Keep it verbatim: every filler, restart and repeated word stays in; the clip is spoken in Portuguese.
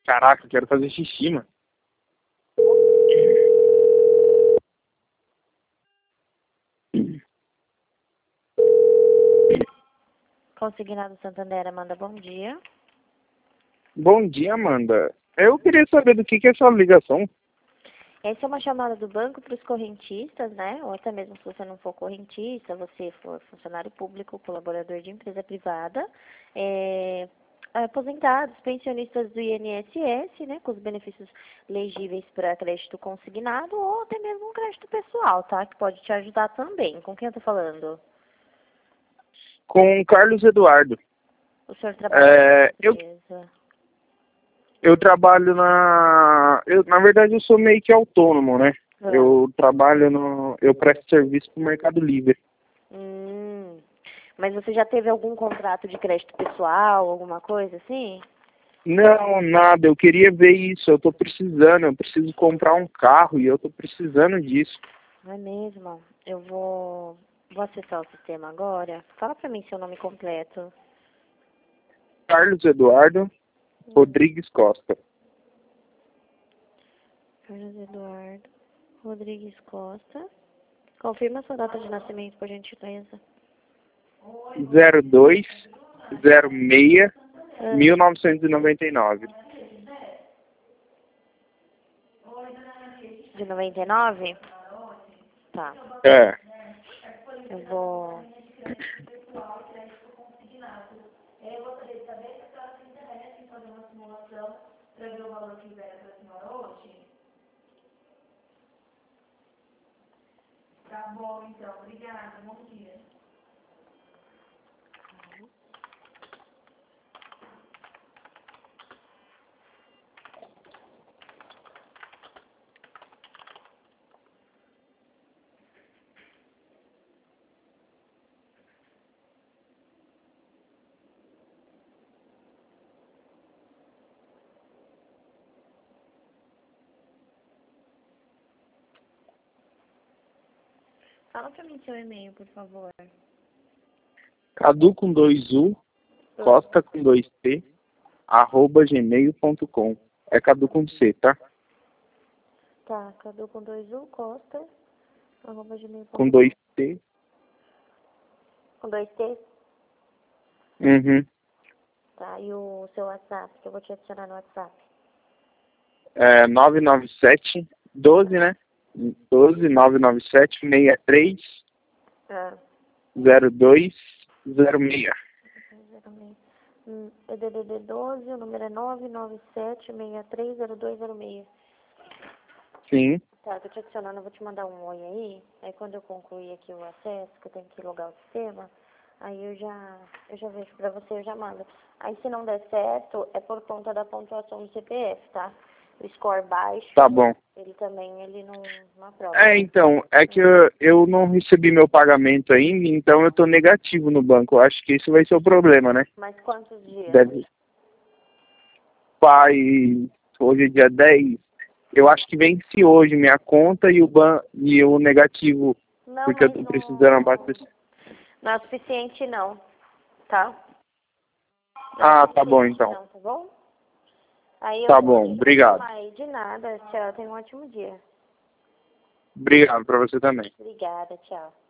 Caraca, eu quero fazer xixi, mano. Consignado Santander, Amanda, bom dia. Bom dia, Amanda. Eu queria saber do que, que é essa ligação. Essa é uma chamada do banco para os correntistas, né? Ou até mesmo se você não for correntista, você for funcionário público, colaborador de empresa privada, é, aposentados, pensionistas do I N S S, né? Com os benefícios legíveis para crédito consignado ou até mesmo um crédito pessoal, tá? Que pode te ajudar também. Com quem eu tô falando? Com Carlos Eduardo. O senhor trabalha É, na eu, empresa? eu trabalho na... Eu, na verdade, eu sou meio que autônomo, né? Ah. Eu trabalho no... Eu presto serviço pro Mercado Livre. Hum. Mas você já teve algum contrato de crédito pessoal, alguma coisa assim? Não, nada. Eu queria ver isso. Eu tô precisando. Eu preciso comprar um carro e eu tô precisando disso. Não é mesmo? Eu vou, vou acessar o sistema agora. Fala pra mim seu nome completo. Carlos Eduardo Rodrigues Costa. Carlos Eduardo Rodrigues Costa. Confirma sua data de nascimento, por gentileza. zero dois zero seis Ah, mil novecentos e noventa e nove. de noventa e nove? Tá. É. Eu vou... Fala pra mim seu e-mail, por favor. Cadu com dois U, Costa com dois T, arroba gmail ponto com. É Cadu com C, tá? Tá, Cadu com dois U, Costa, arroba gmail ponto com. Com dois T. Com dois T? Uhum. Tá, e o seu WhatsApp, que eu vou te adicionar no WhatsApp. É nove nove sete, doze, né? doze, nove nove sete, seis três, Ah, zero dois, zero seis. hum, é D D D doze, o número é nove nove sete, seis três, zero dois zero seis. Sim, Tá, eu tô te adicionando, eu vou te mandar um oi aí. Aí quando eu concluir aqui o acesso, que eu tenho que logar o sistema, aí eu já, eu já vejo pra você, eu já mando. Aí se não der certo, é por conta da pontuação do C P F, tá? O score baixo, tá bom. ele também, ele não, não aprova. É, então, é que eu, eu não recebi meu pagamento ainda, então eu tô negativo no banco. Eu acho que esse vai ser o problema, né? Mas quantos dias? Deve. Pai, hoje é dia dez. Eu acho que vence hoje minha conta e o ban e o negativo, Não, porque eu mas tô não, precisando abastecer. não é suficiente não, tá? Não é Ah, tá bom suficiente então. não, tá bom? Aí eu Tá vou bom, te obrigado. informar aí. De nada, tchau, tenha um ótimo dia. Obrigado pra você também. Obrigada, tchau.